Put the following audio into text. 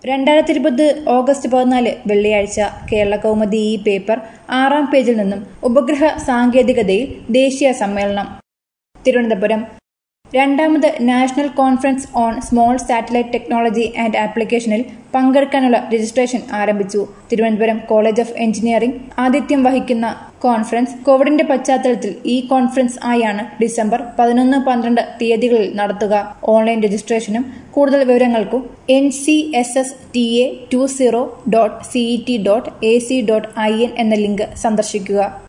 2020 August 14 വെള്ളിയാഴ്ച കേരള കൗമുദി ഈ paper 6-ാം പേജിൽ നിന്നും ഉപഗ്രഹ സാങ്കേതികതയിൽ ദേശീയ സമ്മേളനം. തിരുവനന്തപുരം. രണ്ടാമത് national conference on small satellite technology and ആപ്ലിക്കേഷനിൽ പങ്കെടുക്കാനുള്ള രജിസ്ട്രേഷൻ ആരംഭിച്ചു. തിരുവനന്തപുരം കോളേജ് ഓഫ് എഞ്ചിനീയറിംഗ് ആതിഥ്യം വഹിക്കുന്ന കോൺഫറൻസ് കോവിഡിന്റെ പശ്ചാത്തലത്തിൽ ഈ കോൺഫറൻസ് ആയാണ് ഡിസംബർ 11-12 തീയതികളിൽ നടത്തുക. ഓൺലൈൻ രജിസ്ട്രേഷനും കൂടുതൽ വിവരങ്ങൾക്കും ncssta20.cet.ac.in എന്ന ലിങ്ക് സന്ദർശിക്കുക.